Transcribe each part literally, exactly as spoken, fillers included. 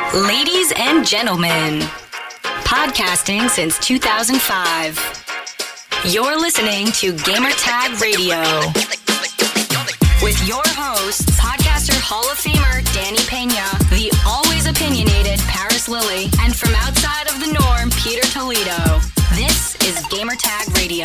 Ladies and gentlemen, podcasting since two thousand five. You're listening to Gamertag Radio with your hosts, podcaster Hall of Famer Danny Pena, the always opinionated Paris Lilly, and from outside of the norm, Peter Toledo. This is Gamertag Radio.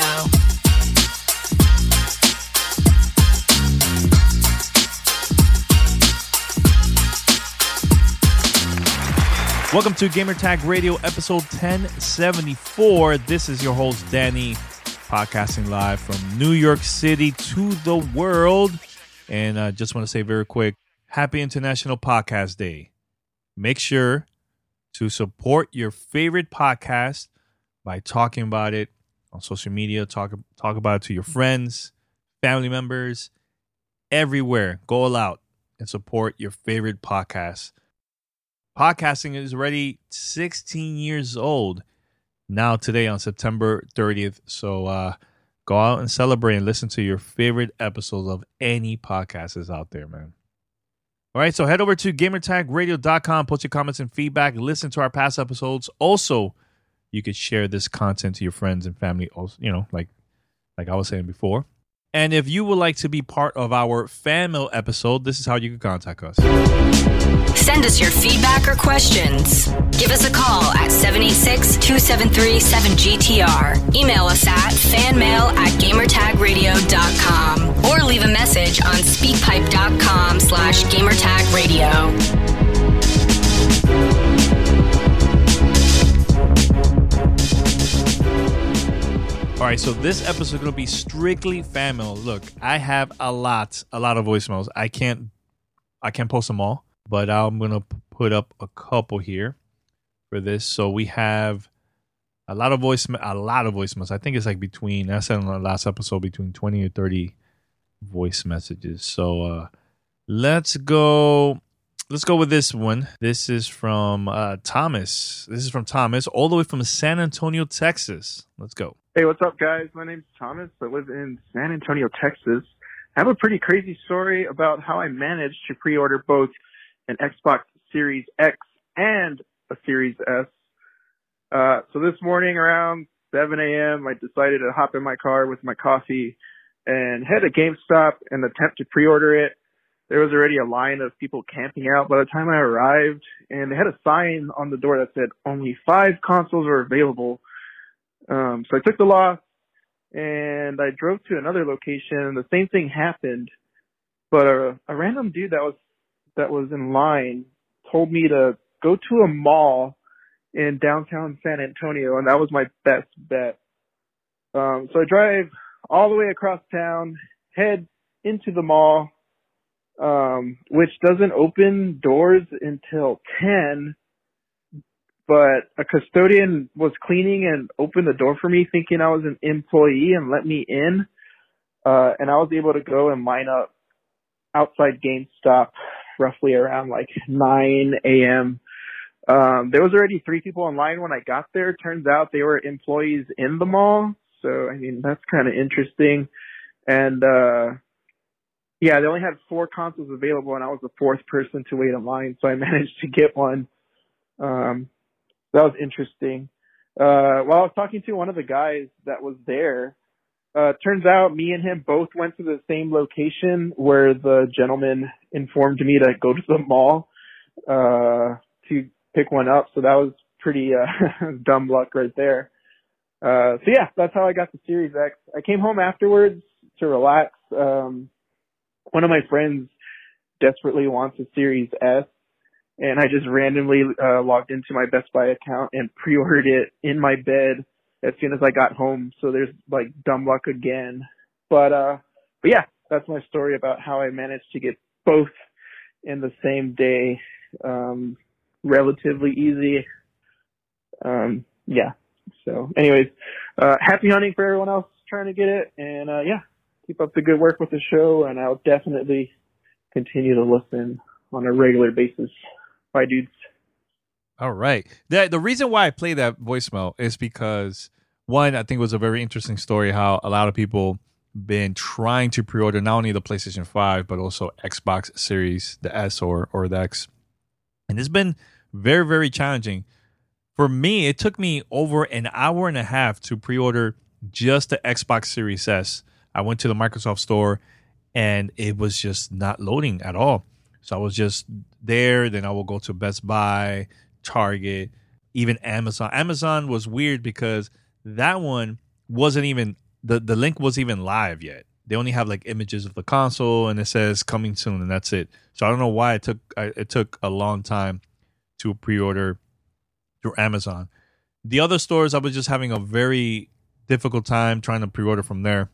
Welcome to Gamertag Radio, episode ten seventy-four. This is your host, Danny, podcasting live from New York City to the world. And I uh, just want to say very quick, happy International Podcast Day. Make sure to support your favorite podcast by talking about it on social media. Talk, talk about it to your friends, family members, everywhere. Go all out and support your favorite podcast. Podcasting is already sixteen years old now today on September thirtieth. So uh, go out and celebrate and listen to your favorite episodes of any podcast is out there, man. All right, so head over to gamertag radio dot com, post your comments and feedback, listen to our past episodes. Also, you could share this content to your friends and family, also, you know, like, like I was saying before. And if you would like to be part of our fan mail episode, this is how you can contact us. Send us your feedback or questions. Give us a call at seven eight six, two seven three, seven G T R. Email us at fanmail at gamertag radio dot com or leave a message on speakpipe.com slash gamertag radio. All right, so this episode is going to be strictly fan mail. Look, I have a lot, a lot of voicemails. I can't, I can't post them all, but I'm going to put up a couple here for this. So we have a lot of voice, a lot of voicemails. I think it's like between, I said in the last episode, between twenty or thirty voice messages. So uh, let's go. Let's go with this one. This is from uh, Thomas. This is from Thomas, all the way from San Antonio, Texas. Let's go. Hey, what's up, guys? My name's Thomas. I live in San Antonio, Texas. I have a pretty crazy story about how I managed to pre-order both an Xbox Series X and a Series S. Uh, so this morning around seven a.m., I decided to hop in my car with my coffee and head to GameStop and attempt to pre-order it. There was already a line of people camping out by the time I arrived, and they had a sign on the door that said only five consoles are available. Um, so I took the loss, and I drove to another location. The same thing happened, but a, a random dude that was that was in line told me to go to a mall in downtown San Antonio, and that was my best bet. Um, so I drive all the way across town, head into the mall, um, which doesn't open doors until ten. But a custodian was cleaning and opened the door for me thinking I was an employee and let me in. Uh, and I was able to go and line up outside GameStop roughly around like nine a.m. Um, there was already three people in line when I got there. Turns out they were employees in the mall. So, I mean, that's kind of interesting. And, uh, yeah, they only had four consoles available and I was the fourth person to wait in line. So I managed to get one. Um, That was interesting. Uh, while I was talking to one of the guys that was there, uh, turns out me and him both went to the same location where the gentleman informed me to go to the mall, uh, to pick one up. So that was pretty, uh, dumb luck right there. Uh, so yeah, that's how I got the Series X. I came home afterwards to relax. Um, one of my friends desperately wants a Series S. And I just randomly uh, logged into my Best Buy account and pre-ordered it in my bed as soon as I got home. So there's like dumb luck again. But, uh, but yeah, that's my story about how I managed to get both in the same day. Um, relatively easy. Um, yeah. So anyways, uh, happy hunting for everyone else trying to get it. And, uh, yeah, keep up the good work with the show. And I'll definitely continue to listen on a regular basis. Bye, dudes. All right. The, the reason why I play that voicemail is because, one, I think it was a very interesting story how a lot of people been trying to pre-order not only the PlayStation five, but also Xbox Series, the S or, or the X. And it's been very, very challenging. For me, it took me over an hour and a half to pre-order just the Xbox Series S. I went to the Microsoft store, and it was just not loading at all. So I was just there. Then I will go to Best Buy, Target, even Amazon. Amazon was weird because that one wasn't even, the, the link wasn't even live yet. They only have like images of the console, and it says coming soon, and that's it. So I don't know why it took it took a long time to pre-order through Amazon. The other stores, I was just having a very difficult time trying to pre-order from there.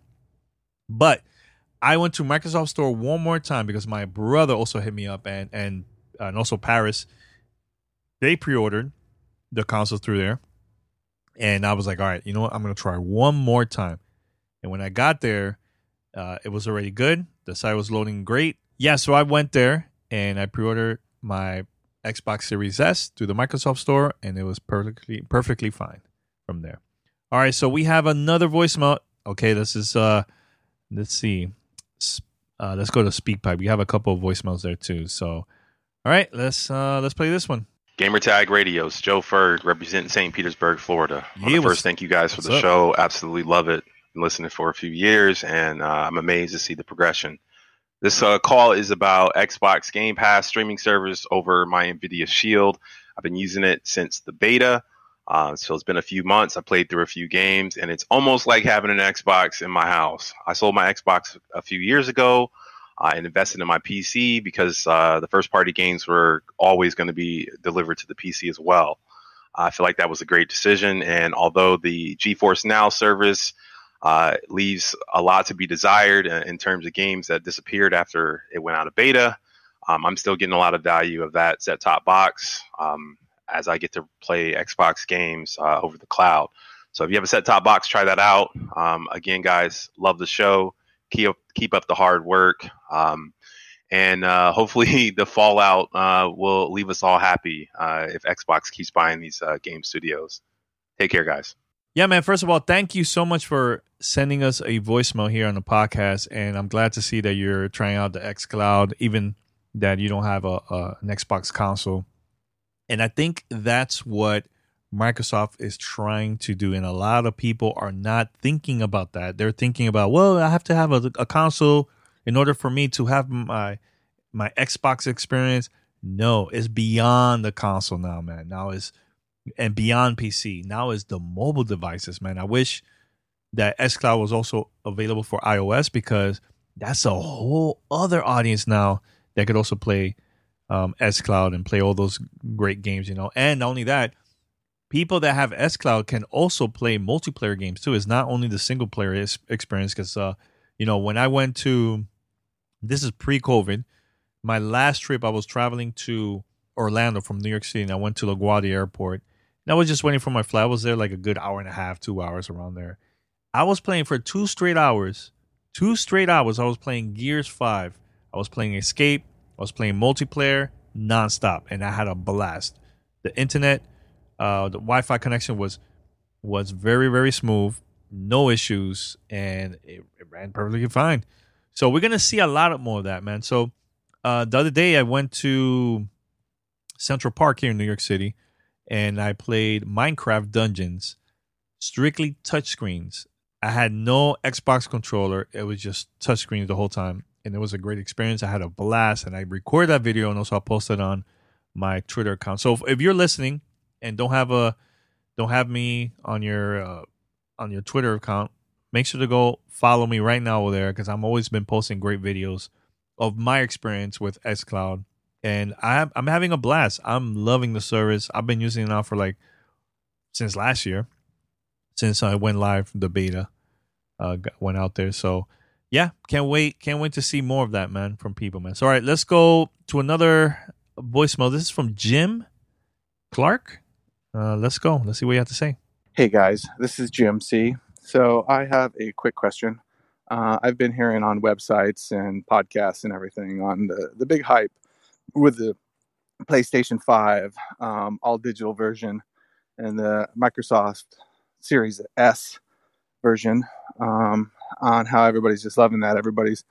But I went to Microsoft Store one more time because my brother also hit me up, and and and also Paris. They pre-ordered the consoles through there, and I was like, all right, you know what? I'm gonna try one more time. And when I got there, uh, it was already good. The site was loading great. Yeah, so I went there and I pre-ordered my Xbox Series S through the Microsoft Store, and it was perfectly perfectly fine from there. All right, so we have another voicemail. Okay, this is uh, let's see, uh, let's go to SpeakPipe. We have a couple of voicemails there too. So, all right, let's uh, let's play this one. Gamertag Radios, Joe Ferg, representing Saint Petersburg, Florida. Yeah, first, what's, thank you guys for the up? show. Absolutely love it. Been listening for a few years, and uh, I'm amazed to see the progression. This uh, call is about Xbox Game Pass streaming service over my NVIDIA Shield. I've been using it since the beta, uh, so it's been a few months. I played through a few games, and it's almost like having an Xbox in my house. I sold my Xbox a few years ago uh, and invested in my P C because uh, the first-party games were always going to be delivered to the P C as well. I feel like that was a great decision, and although the GeForce Now service Uh, leaves a lot to be desired in terms of games that disappeared after it went out of beta. Um, I'm still getting a lot of value of that set-top box um, as I get to play Xbox games uh, over the cloud. So if you have a set-top box, try that out. Um, again, guys, love the show. Keep up, keep up the hard work. Um, and uh, hopefully the fallout uh, will leave us all happy uh, if Xbox keeps buying these uh, game studios. Take care, guys. Yeah, man. First of all, thank you so much for sending us a voicemail here on the podcast, and I'm glad to see that you're trying out the xCloud, even that you don't have a, a an Xbox console. And I think that's what Microsoft is trying to do, and a lot of people are not thinking about that. They're thinking about, well, I have to have a, a console in order for me to have my my Xbox experience. No, it's beyond the console now, man. Now it's and beyond P C. Now is the mobile devices, man. I wish that xCloud was also available for iOS because that's a whole other audience now that could also play um, xCloud and play all those great games, you know. And not only that, people that have xCloud can also play multiplayer games too. It's not only the single player experience because, uh, you know, when I went to, this is pre-COVID, my last trip, I was traveling to Orlando from New York City, and I went to LaGuardia Airport. And I was just waiting for my flight. I was there like a good hour and a half, two hours around there. I was playing for two straight hours. Two straight hours. I was playing Gears five. I was playing Escape. I was playing multiplayer nonstop, and I had a blast. The internet, uh, the Wi-Fi connection was was very, very smooth. No issues, and it, it ran perfectly fine. So we're going to see a lot more of that, man. So uh, the other day I went to Central Park here in New York City, and I played Minecraft Dungeons, strictly touchscreens. I had no Xbox controller. It was just touchscreens the whole time, and it was a great experience. I had a blast, and I recorded that video, and also I posted it on my Twitter account. So if, if you're listening and don't have a don't have me on your uh, on your Twitter account, make sure to go follow me right now over there because I'm always been posting great videos of my experience with xCloud. And I, I'm having a blast. I'm loving the service. I've been using it now for like since last year, since I went live, the beta uh, went out there. So yeah, can't wait. Can't wait to see more of that, man, from people, man. So all right, let's go to another voicemail. This is from Jim Clark. Uh, let's go. Let's see what you have to say. Hey guys, this is Jim C. So I have a quick question. Uh, I've been hearing on websites and podcasts and everything on the, the big hype with the PlayStation five um, all digital version and the Microsoft Series S version um, on how everybody's just loving that. Everybody's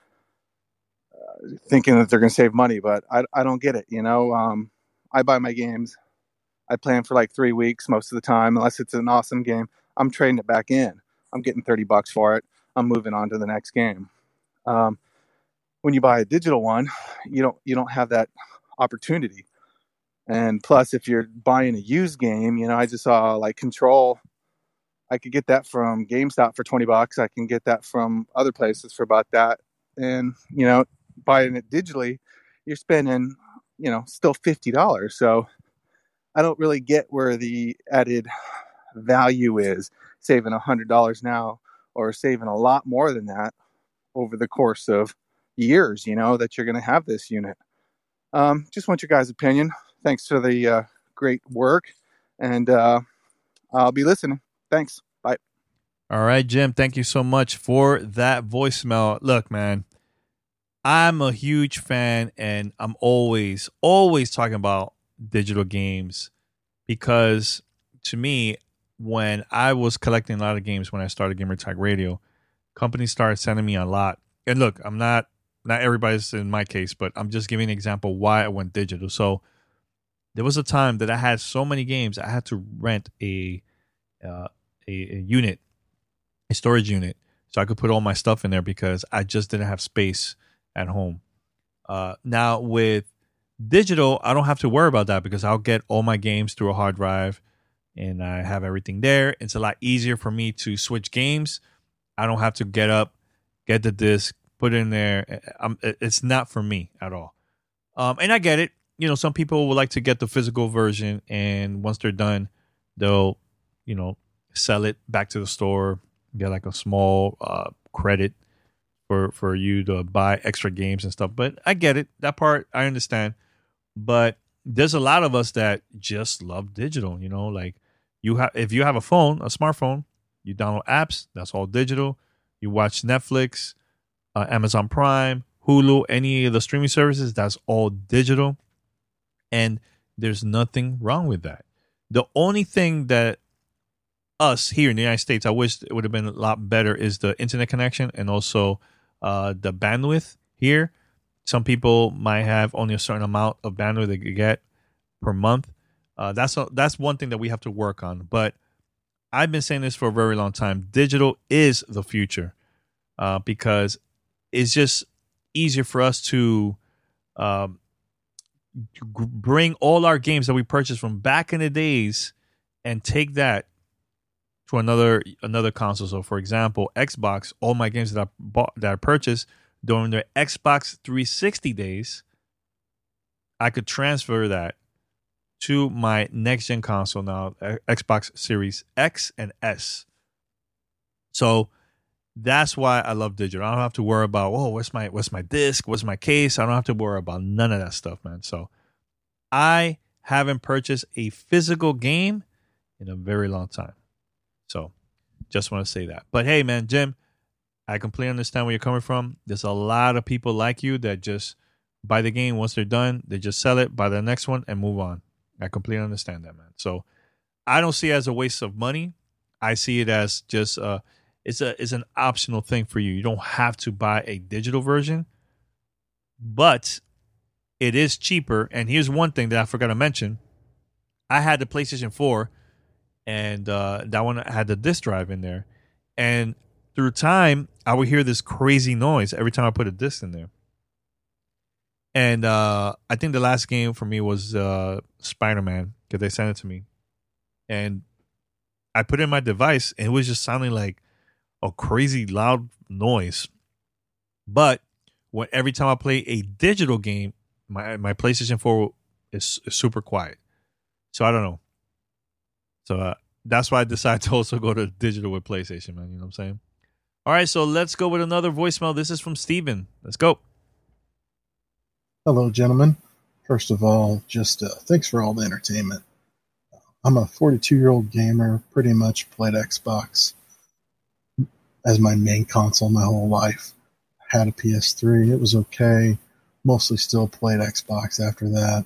uh, thinking that they're going to save money, but I, I don't get it. You know, um, I buy my games I play them for like three weeks most of the time, unless it's an awesome game. I'm trading it back in. I'm getting thirty bucks for it. I'm moving on to the next game. Um, when you buy a digital one, you don't you don't have that opportunity. And plus, if you're buying a used game, you know, I just saw like Control. I could get that from GameStop for twenty bucks. I can get that from other places for about that. And, you know, buying it digitally, you're spending, you know, still fifty dollars. So I don't really get where the added value is, saving one hundred dollars now or saving a lot more than that over the course of years, you know, that you're going to have this unit. Um, just want your guys' opinion. Thanks for the uh, great work. And uh, I'll be listening. Thanks. Bye. All right, Jim. Thank you so much for that voicemail. Look, man, I'm a huge fan, and I'm always, always talking about digital games because to me, when I was collecting a lot of games when I started Gamertag Radio, companies started sending me a lot. And look, I'm not, not everybody's in my case, but I'm just giving an example why I went digital. So there was a time that I had so many games, I had to rent a, uh, a, a unit, a storage unit, so I could put all my stuff in there because I just didn't have space at home. Uh, now with digital, I don't have to worry about that because I'll get all my games through a hard drive and I have everything there. It's a lot easier for me to switch games. I don't have to get up, get the disc, put it in there. I'm, it's not for me at all. Um, and I get it. You know, some people would like to get the physical version, and once they're done, they'll, you know, sell it back to the store, get like a small uh, credit for for you to buy extra games and stuff. But I get it. That part I understand. But there's a lot of us that just love digital, you know, like you have, if you have a phone, a smartphone, you download apps, that's all digital. You watch Netflix, uh, Amazon Prime, Hulu, any of the streaming services, that's all digital. And there's nothing wrong with that. The only thing that us here in the United States, I wish it would have been a lot better, is the internet connection and also uh, the bandwidth here. Some people might have only a certain amount of bandwidth they could get per month. Uh, that's a, that's one thing that we have to work on. But I've been saying this for a very long time. Digital is the future uh, because it's just easier for us to um, bring all our games that we purchased from back in the days and take that to another another console. So, for example, Xbox, all my games that I bought, that I purchased during their Xbox three sixty days, I could transfer that to my next gen console now, Xbox Series X and S. So that's why I love digital. I don't have to worry about, oh, what's my what's my disc, what's my case. I don't have to worry about none of that stuff, man. So I haven't purchased a physical game in a very long time. So just want to say that. But hey, man, Jim, I completely understand where you're coming from. There's a lot of people like you that just buy the game. Once they're done, they just sell it, buy the next one, and move on. I completely understand that, man. So I don't see it as a waste of money. I see it as just uh, it's a it's an optional thing for you. You don't have to buy a digital version, but it is cheaper. And here's one thing that I forgot to mention. I had the PlayStation four, and uh, that one had the disc drive in there. And through time, I would hear this crazy noise every time I put a disc in there. And uh, I think the last game for me was uh, Spider-Man, because they sent it to me. And I put it in my device, and it was just sounding like a crazy loud noise. But when every time I play a digital game, my my PlayStation four is, is super quiet. So I don't know. So uh, that's why I decided to also go to digital with PlayStation, man. You know what I'm saying? All right, so let's go with another voicemail. This is from Steven. Let's go. Hello, gentlemen. First of all, just uh, thanks for all the entertainment. I'm a forty-two-year-old gamer, pretty much played Xbox as my main console my whole life. Had a P S three. It was okay. Mostly still played Xbox after that.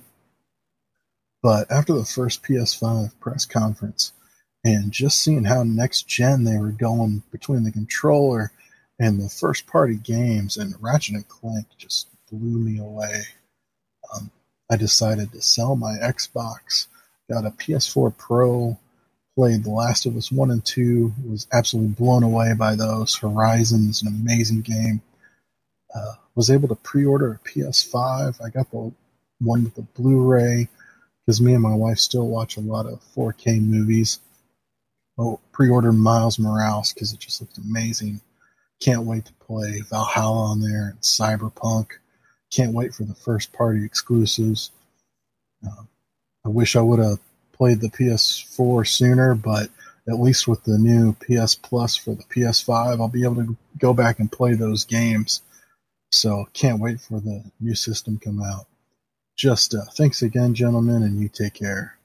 But after the first P S five press conference, and just seeing how next gen they were going between the controller and the first party games, and Ratchet and Clank just blew me away. Um, I decided to sell my Xbox Got a P S four Pro, played The Last of Us one and two, was absolutely blown away by those. Horizon is an amazing game. Uh, was able to pre-order a P S five. I got the one with the Blu-ray because me and my wife still watch a lot of four K movies. Oh, pre-ordered Miles Morales because it just looked amazing. Can't wait to play Valhalla on there and Cyberpunk. Can't wait for the first-party exclusives. Uh, I wish I would have played the P S four sooner, but at least with the new P S Plus for the P S five, I'll be able to go back and play those games. So can't wait for the new system come out. Just uh, thanks again, gentlemen, and you take care.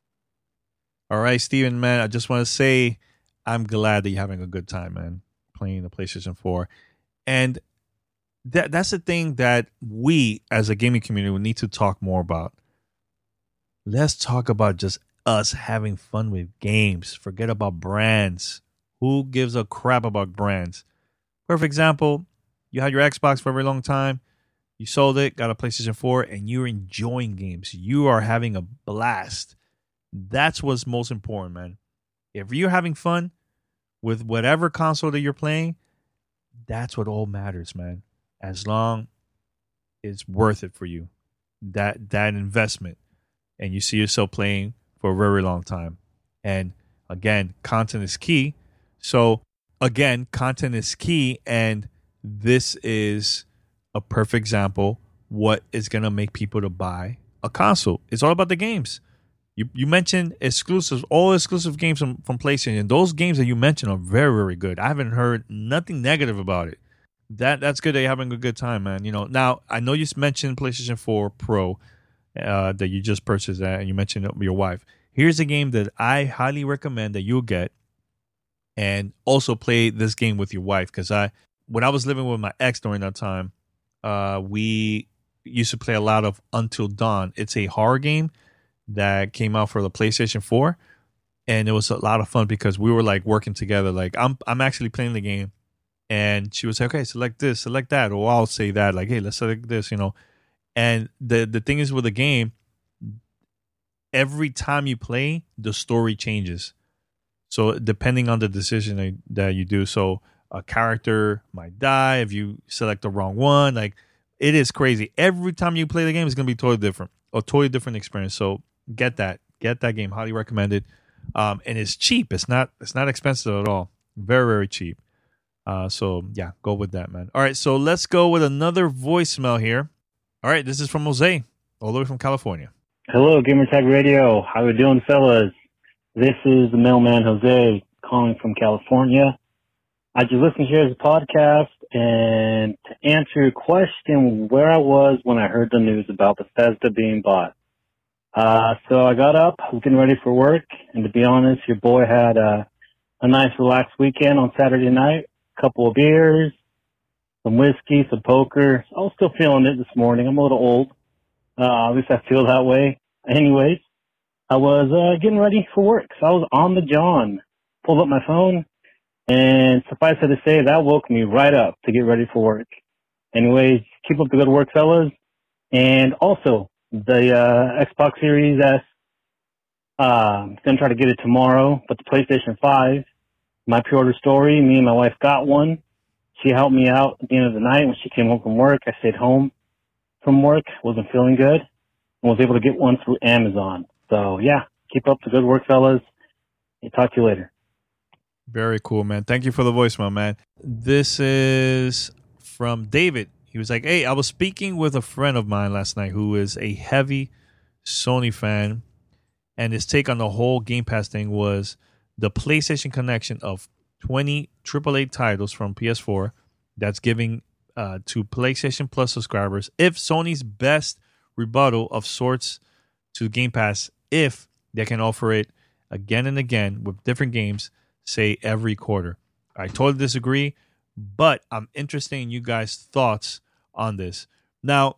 All right, Steven, man, I just want to say I'm glad that you're having a good time, man, playing the PlayStation four. And that that's the thing that we, as a gaming community, need to talk more about. Let's talk about just us having fun with games. Forget about brands. Who gives a crap about brands? Perfect example, you had your Xbox for a very long time. You sold it, got a PlayStation four, and you're enjoying games. You are having a blast. That's what's most important, man. If you're having fun with whatever console that you're playing, that's what all matters, man. As long as it's worth it for you, that that investment, and you see yourself playing for a very long time. And again, content is key. So again, content is key, and this is a perfect example what is going to make people to buy a console. It's all about the games. You you mentioned exclusives, all exclusive games from, from PlayStation. Those games that you mentioned are very, very good. I haven't heard nothing negative about it. That That's good that you're having a good time, man. You know, now, I know you mentioned PlayStation four Pro uh, that you just purchased that, and you mentioned it with your wife. Here's a game that I highly recommend that you'll get and also play this game with your wife. Because I, when I was living with my ex during that time, uh, we used to play a lot of Until Dawn. It's a horror game that came out for the PlayStation four, and it was a lot of fun because we were like working together. Like I'm, I'm actually playing the game, and she was like, "Okay, select this, select that," or I'll say that, like, "Hey, let's select this," you know. And the the thing is with the game, every time you play, the story changes. So depending on the decision that, that you do, so a character might die if you select the wrong one. Like it is crazy. Every time you play the game, it's gonna be totally different, a totally different experience. So get that, get that game. Highly recommended. Um, and it's cheap. It's not, it's not expensive at all. Very, very cheap. Uh, so yeah, go with that, man. All right, so let's go with another voicemail here. All right, this is from Jose, all the way from California. Hello, Gamertag Radio. How we doing, fellas? This is the mailman Jose calling from California. I just listened here as a podcast, and to answer your question, where I was when I heard the news about Bethesda being bought. Uh, so I got up, I was getting ready for work, and to be honest, your boy had a, a nice relaxed weekend on Saturday night, a couple of beers, some whiskey, some poker. I was still feeling it this morning. I'm a little old. Uh, at least I feel that way. Anyways, I was uh, getting ready for work, so I was on the John. Pulled up my phone, and suffice it to say, that woke me right up to get ready for work. Anyways, keep up the good work, fellas. And also, the uh, Xbox Series S, uh, I'm going to try to get it tomorrow, but the PlayStation five, my pre-order story, me and my wife got one. She helped me out at the end of the night when she came home from work. I stayed home from work, wasn't feeling good, and was able to get one through Amazon. So, yeah, keep up the good work, fellas. I'll talk to you later. Very cool, man. Thank you for the voicemail, man. This is from David. He was like, hey, I was speaking with a friend of mine last night who is a heavy Sony fan, and his take on the whole Game Pass thing was the PlayStation connection of twenty triple A titles from P S four that's giving uh, to PlayStation Plus subscribers if Sony's best rebuttal of sorts to Game Pass if they can offer it again and again with different games, say every quarter. I totally disagree, but I'm interested in you guys' thoughts on this. Now,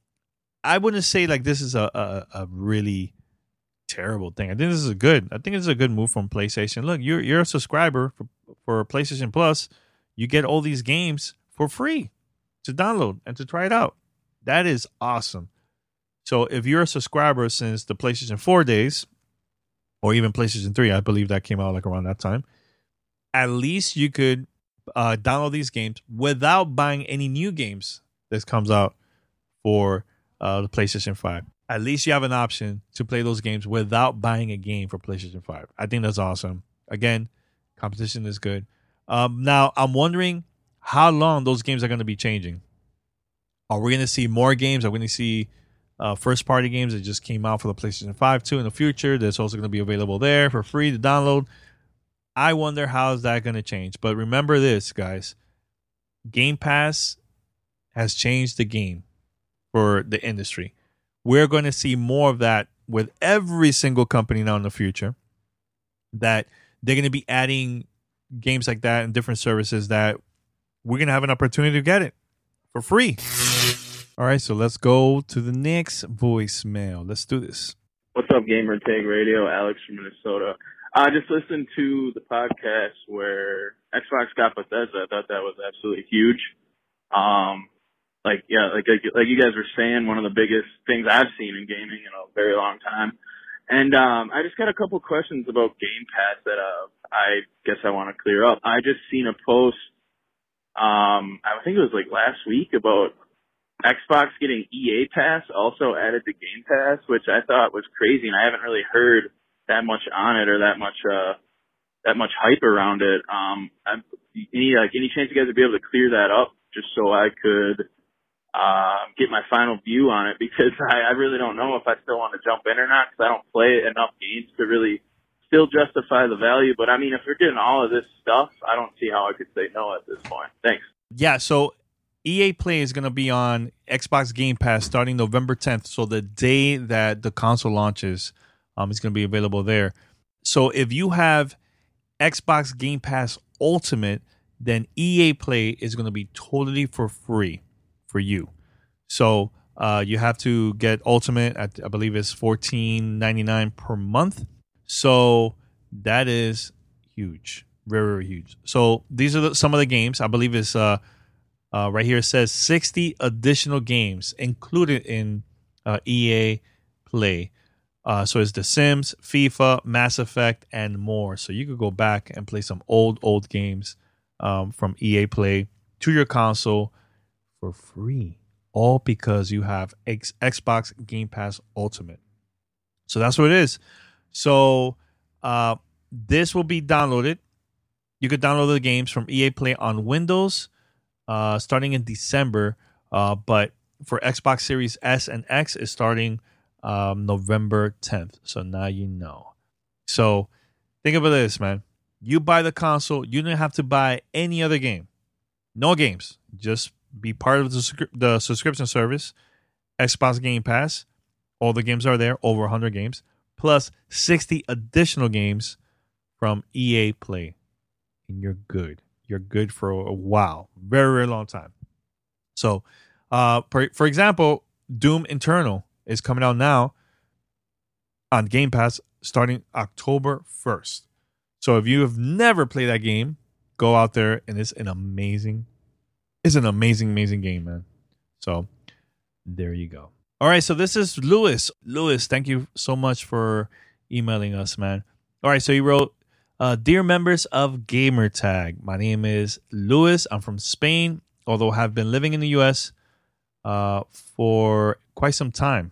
I wouldn't say like this is a, a, a really terrible thing. I think this is a good. I think this is a good move from PlayStation. Look, you're you're a subscriber for, for PlayStation Plus. You get all these games for free to download and to try it out. That is awesome. So if you're a subscriber since the PlayStation four days, or even PlayStation three. I believe that came out like around that time. At least you could uh, download these games without buying any new games that comes out for uh, the PlayStation five. At least you have an option to play those games without buying a game for PlayStation five. I think that's awesome. Again, competition is good. Um, now, I'm wondering how long those games are going to be changing. Are we going to see more games? Are we going to see uh, first-party games that just came out for the PlayStation five too in the future? That's also going to be available there for free to download. I wonder how is that going to change. But remember this, guys. Game Pass has changed the game for the industry. We're going to see more of that with every single company now in the future, that they're going to be adding games like that and different services that we're going to have an opportunity to get it for free. All right, so let's go to the next voicemail. Let's do this. What's up, Gamer Tag Radio? Alex from Minnesota. I just listened to the podcast where Xbox got Bethesda. I thought that was absolutely huge. Um, like, yeah, like, like, like you guys were saying, one of the biggest things I've seen in gaming in a very long time. And, um, I just got a couple questions about Game Pass that, uh, I guess I want to clear up. I just seen a post, um, I think it was like last week, about Xbox getting E A Pass also added to Game Pass, which I thought was crazy, and I haven't really heard that much on it or that much, uh, that much hype around it. Um, I, any, like, any chance you guys would be able to clear that up just so I could, uh, get my final view on it, because I, I really don't know if I still want to jump in or not, because I don't play enough games to really still justify the value. But I mean, if you're getting all of this stuff, I don't see how I could say no at this point. Thanks. Yeah, so E A Play is going to be on Xbox Game Pass starting November tenth. So the day that the console launches, um, it's going to be available there. So if you have Xbox Game Pass Ultimate, then E A Play is going to be totally for free for you. So uh, you have to get Ultimate at, I believe it's fourteen ninety-nine per month. So that is huge, very, very huge. So these are the, some of the games. I believe it's uh, uh, right here. It says sixty additional games included in uh, E A Play. Uh, so it's The Sims, FIFA, Mass Effect, and more. So you could go back and play some old, old games um, from E A Play to your console for free, all because you have X- Xbox Game Pass Ultimate. So that's what it is. So uh, this will be downloaded. You could download the games from E A Play on Windows uh, starting in December, uh, but for Xbox Series S and X is starting um, November tenth. So now you know. So think about this, man. You buy the console, you don't have to buy any other game. No games. Just be part of the, the subscription service, Xbox Game Pass. All the games are there, over one hundred games, plus sixty additional games from E A Play. And you're good. You're good for a while. Very, very long time. So, uh, for, for example, Doom Eternal is coming out now on Game Pass starting October first. So if you have never played that game, go out there, and it's an amazing, it's an amazing, amazing game, man. So there you go. All right, so this is Lewis. Lewis, thank you so much for emailing us, man. All right, so he wrote, uh, Dear members of Gamertag, my name is Lewis. I'm from Spain, although I have been living in the U S uh, for quite some time.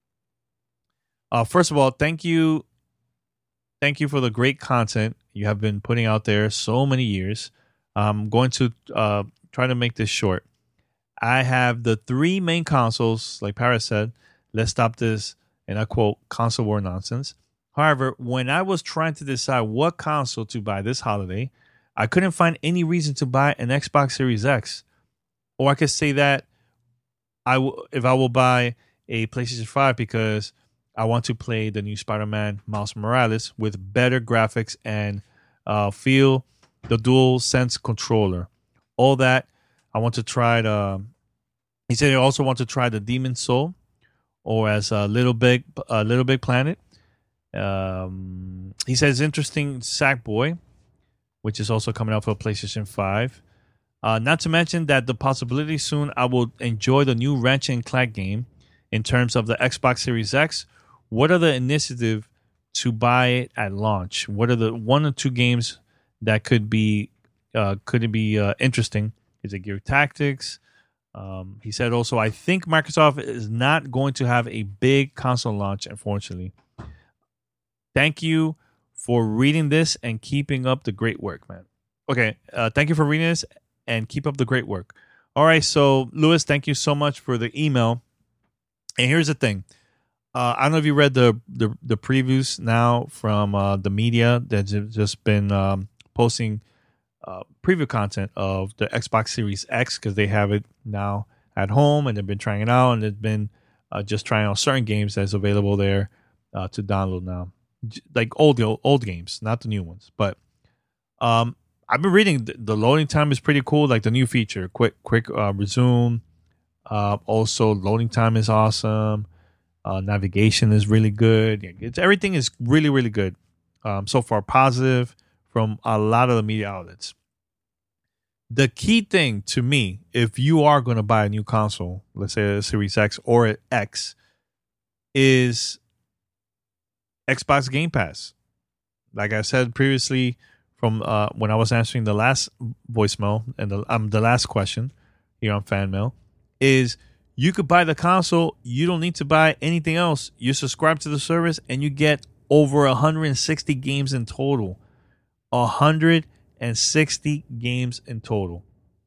Uh, first of all, thank you. Thank you for the great content you have been putting out there so many years. I'm going to uh, try to make this short. I have the three main consoles, like Paris said. Let's stop this, and I quote, console war nonsense. However, when I was trying to decide what console to buy this holiday, I couldn't find any reason to buy an Xbox Series X. Or I could say that I w- if I will buy a PlayStation five because I want to play the new Spider-Man Miles Morales with better graphics and uh, feel the DualSense controller. All that. I want to try the. He said he also wants to try the Demon Soul, or as a Little Big, a Little Big Planet. Um, he says interesting Sackboy, which is also coming out for PlayStation five. Uh, not to mention that the possibility soon I will enjoy the new Ratchet and Clank game. In terms of the Xbox Series X, what are the initiative to buy it at launch? What are the one or two games that could be uh, could it be uh, interesting? Is it Gear Tactics? Um, he said also, I think Microsoft is not going to have a big console launch, unfortunately. Thank you for reading this and keeping up the great work, man. Okay, uh, thank you for reading this and keep up the great work. All right, so Lewis, thank you so much for the email. And here's the thing. Uh, I don't know if you read the the, the previews now from uh, the media that's just been um, posting uh, preview content of the Xbox Series X because they have it now at home and they've been trying it out and they've been uh, just trying out certain games that's available there uh, to download now, like old old games, not the new ones. But um, I've been reading the, the loading time is pretty cool, like the new feature, quick quick uh, resume. Uh, also, loading time is awesome. Uh, navigation is really good. It's, everything is really, really good. Um, so far, positive from a lot of the media outlets. The key thing to me, if you are going to buy a new console, let's say a Series X or an X, is Xbox Game Pass. Like I said previously, from uh, when I was answering the last voicemail and the, um, the last question here on Fan Mail, is you could buy the console. You don't need to buy anything else. You subscribe to the service and you get over one hundred sixty games in total. one hundred sixty games in total.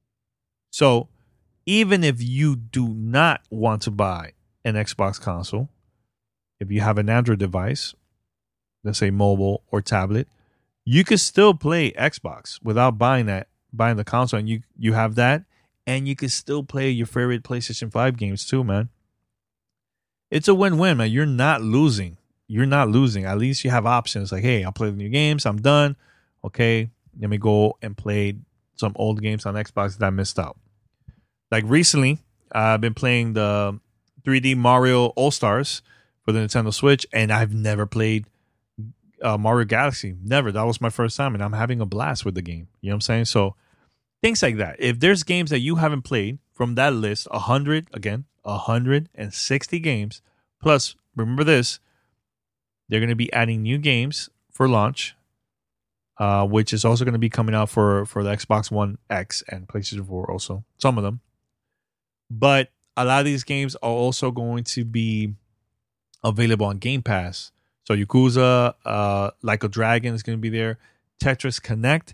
So even if you do not want to buy an Xbox console, if you have an Android device, let's say mobile or tablet, you could still play Xbox without buying that, buying the console, and you you have that. And you can still play your favorite PlayStation five games too, man. It's a win-win, man. You're not losing. You're not losing. At least you have options. Like, hey, I'll play the new games. I'm done. Okay, let me go and play some old games on Xbox that I missed out. Like recently, I've been playing the three D Mario All-Stars for the Nintendo Switch, and I've never played uh, Mario Galaxy. Never. That was my first time, and I'm having a blast with the game. You know what I'm saying? So, things like that. If there's games that you haven't played from that list, one hundred, again, one hundred sixty games, plus, remember this, they're going to be adding new games for launch, uh, which is also going to be coming out for, for the Xbox One X and PlayStation four also, some of them. But a lot of these games are also going to be available on Game Pass. So Yakuza, uh, Like a Dragon is going to be there. Tetris Connect.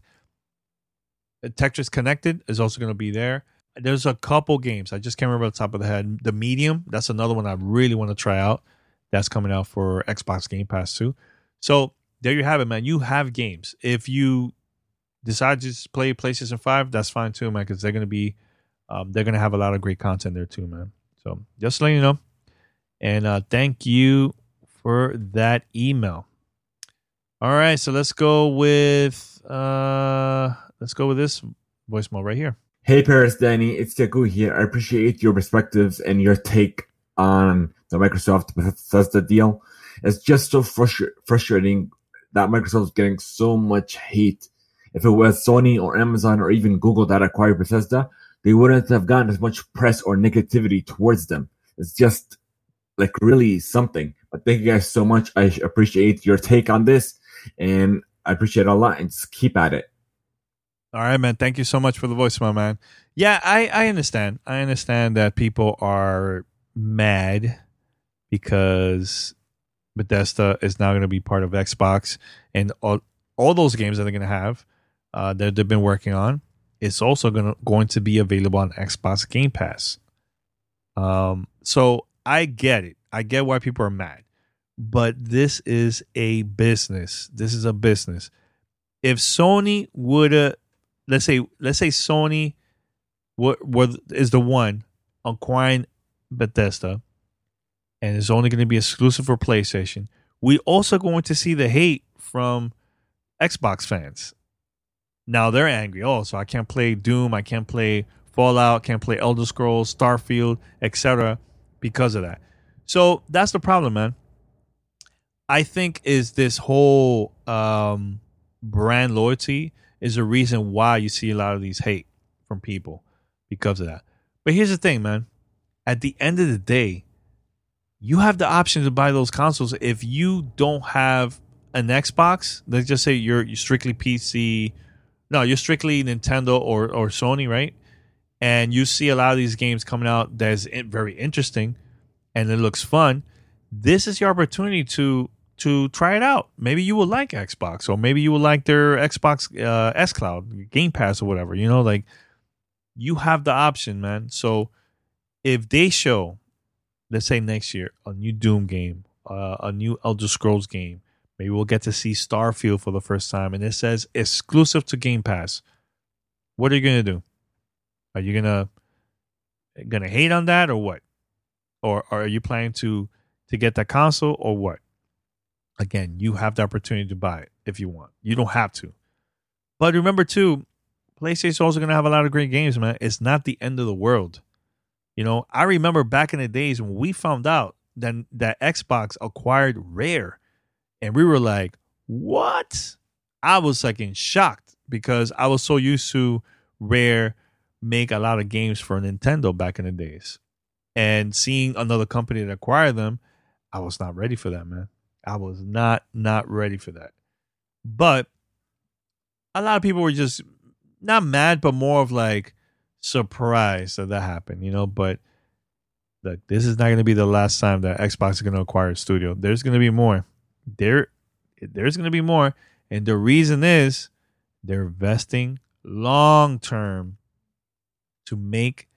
Tetris Connected is also going to be there. There's a couple games. I just can't remember off the top of the head. The Medium, that's another one I really want to try out. That's coming out for Xbox Game Pass too. So there you have it, man. You have games. If you decide to just play PlayStation five, that's fine too, man, because they're going to be, um, they're going to have a lot of great content there too, man. So just letting you know. And uh, thank you for that email. All right, so let's go with... Uh, Let's go with this voicemail right here. Hey, Paris, Danny. It's Yaku here. I appreciate your perspectives and your take on the Microsoft Bethesda deal. It's just so frustra- frustrating that Microsoft is getting so much hate. If it was Sony or Amazon or even Google that acquired Bethesda, they wouldn't have gotten as much press or negativity towards them. It's just like really something. But thank you guys so much. I appreciate your take on this, and I appreciate it a lot, and just keep at it. All right, man. Thank you so much for the voicemail, man. Yeah, I, I understand. I understand that people are mad because Bethesda is now going to be part of Xbox, and all, all those games that they're going to have uh, that they've been working on, it's also going to going to be available on Xbox Game Pass. Um, so I get it. I get why people are mad, but this is a business. This is a business. If Sony would have Let's say let's say Sony what is the one acquiring Bethesda and is only going to be exclusive for PlayStation. We also going to see the hate from Xbox fans. Now they're angry. Oh, so I can't play Doom, I can't play Fallout, can't play Elder Scrolls, Starfield, et cetera because of that. So that's the problem, man. I think is this whole um, brand loyalty is a reason why you see a lot of these hate from people because of that. But here's the thing, man. At the end of the day, you have the option to buy those consoles if you don't have an Xbox, let's just say you're, you're strictly P C, no, you're strictly Nintendo or, or Sony, right? And you see a lot of these games coming out that's very interesting and it looks fun. This is your opportunity to to try it out. Maybe you will like Xbox, or maybe you will like their Xbox uh, S Cloud, Game Pass, or whatever. You know, like, you have the option, man. So if they show, let's say next year, a new Doom game, uh, a new Elder Scrolls game, maybe we'll get to see Starfield for the first time, and it says exclusive to Game Pass, what are you gonna do? Are you gonna gonna hate on that, or what? Or, or are you planning to to get that console, or what? Again, you have the opportunity to buy it if you want. You don't have to. But remember, too, PlayStation's also going to have a lot of great games, man. It's not the end of the world. You know, I remember back in the days when we found out that, that Xbox acquired Rare. And we were like, what? I was like in shock because I was so used to Rare make a lot of games for Nintendo back in the days. And seeing another company that acquired them, I was not ready for that, man. I was not not ready for that. But a lot of people were just not mad, but more of like surprised that that happened, you know. But look, this is not going to be the last time that Xbox is going to acquire a studio. There's going to be more. There, there's going to be more. And the reason is they're investing long term to make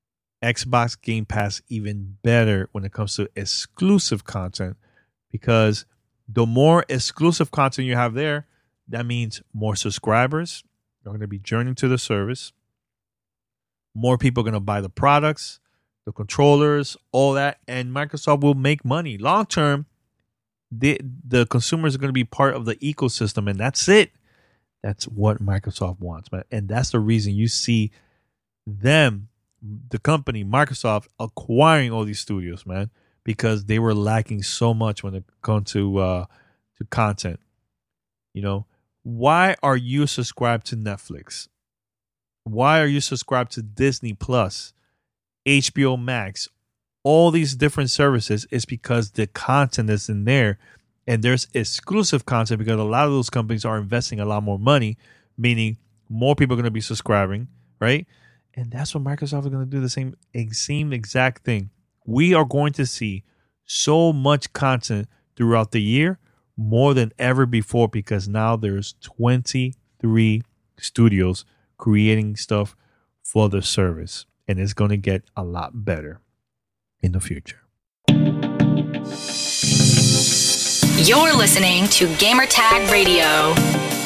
Xbox Game Pass even better when it comes to exclusive content. Because the more exclusive content you have there, that means more subscribers are going to be joining to the service. More people are going to buy the products, the controllers, all that. And Microsoft will make money. Long term, the, the consumers are going to be part of the ecosystem. And that's it. That's what Microsoft wants, man. And that's the reason you see them, the company, Microsoft, acquiring all these studios, man. Because they were lacking so much when it comes to uh, to content. You know, why are you subscribed to Netflix? Why are you subscribed to Disney Plus, H B O Max, all these different services? Is because the content is in there, and there's exclusive content because a lot of those companies are investing a lot more money, meaning more people are going to be subscribing, right? And that's what Microsoft is going to do, the same, same exact thing. We are going to see so much content throughout the year, more than ever before, because now there's twenty-three studios creating stuff for the service, and it's going to get a lot better in the future. You're listening to Gamertag Radio.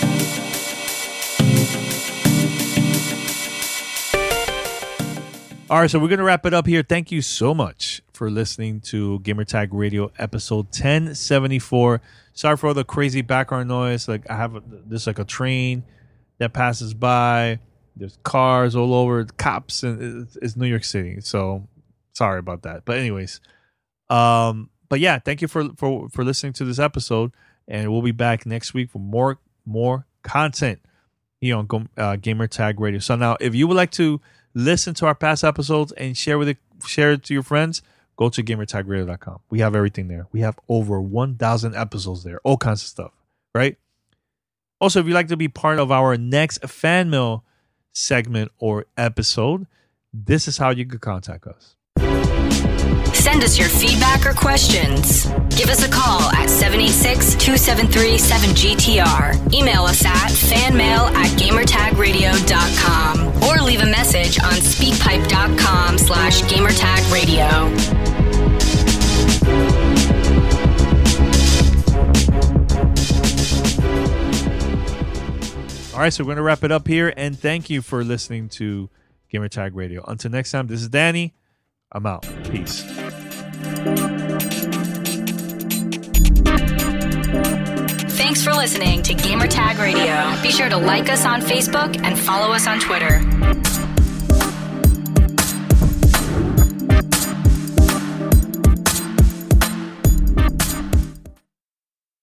All right, so we're going to wrap it up here. Thank you so much for listening to Gamertag Radio episode ten seventy-four. Sorry for all the crazy background noise. Like, I have a, there's like a train that passes by. There's cars all over, cops, and it's, it's New York City. So sorry about that. But anyways, um, but yeah, thank you for, for, for listening to this episode. And we'll be back next week for more, more content here on uh, Gamertag Radio. So now, if you would like to listen to our past episodes and share with it, share it to your friends, go to gamertag radio dot com. We have everything there. We have over one thousand episodes there, all kinds of stuff, right? Also, if you'd like to be part of our next fan mail segment or episode, this is how you could contact us. Send us your feedback or questions. Give us a call at seven eight six, two seven three, seven G T R. Email us at fanmail at gamertag radio dot com or leave a message on speakpipe.com slash gamertag radio. All right, so we're going to wrap it up here, and thank you for listening to Gamertag Radio. Until next time, this is Danny. I'm out. Peace. Thanks for listening to Gamertag Radio. Be sure to like us on Facebook and follow us on Twitter.